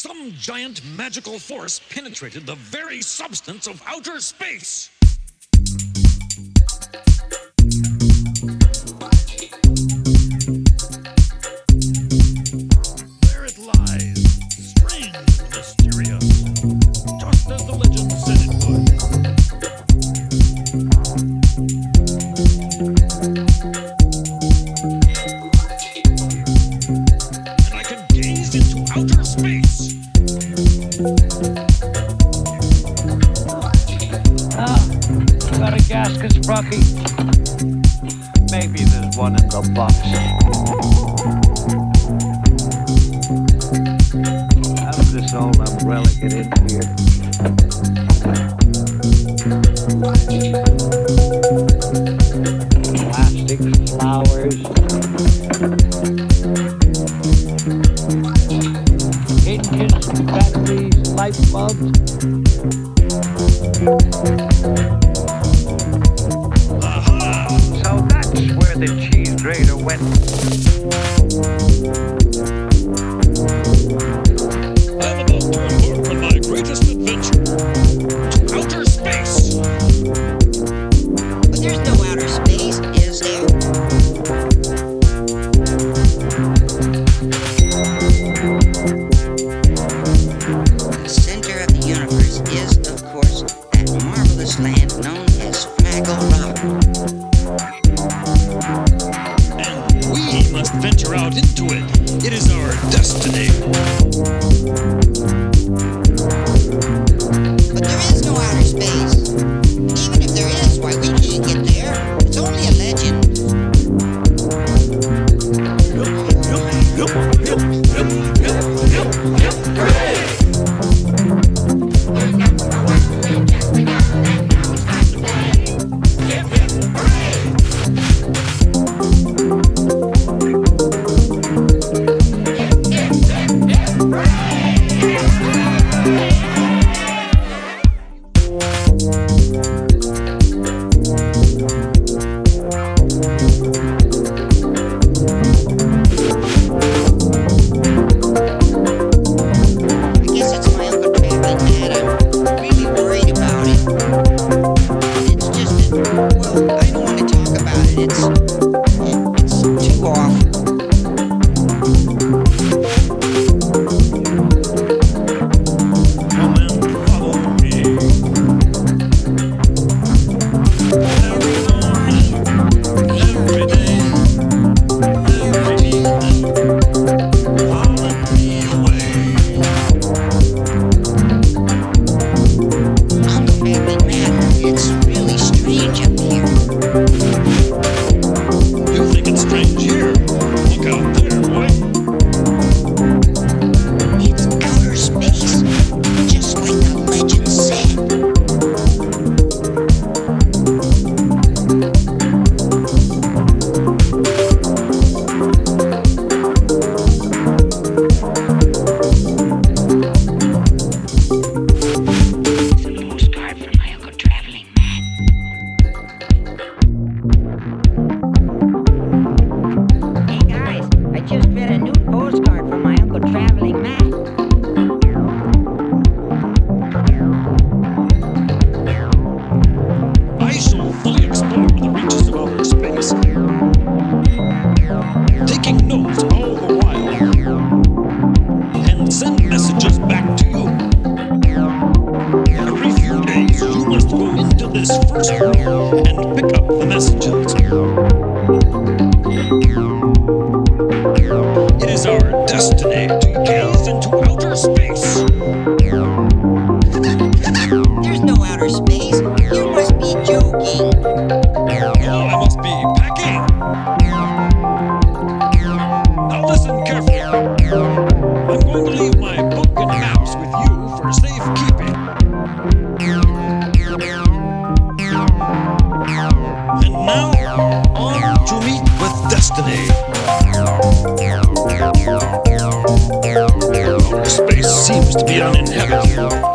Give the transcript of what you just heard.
Some giant magical force penetrated the very substance of outer space. There it lies, strange and mysterious, just as the legend said it would. And I can gaze into outer space. Got a gasket, Sprocky? Maybe there's one in the box. How does this old umbrella get in here? Plastic flowers. Hinges, batteries, light bulbs. So that's where the cheese grater went. I'm about to embark on my greatest adventure to outer space. But there's no outer space, is there? The center of the universe is, of course, that marvelous land known as Fraggle Rock. We must venture out into it. It is our destiny. But there is no outer space. Even if there is, why, we can't get there. It's only a legend. Space seems to be uninhabited.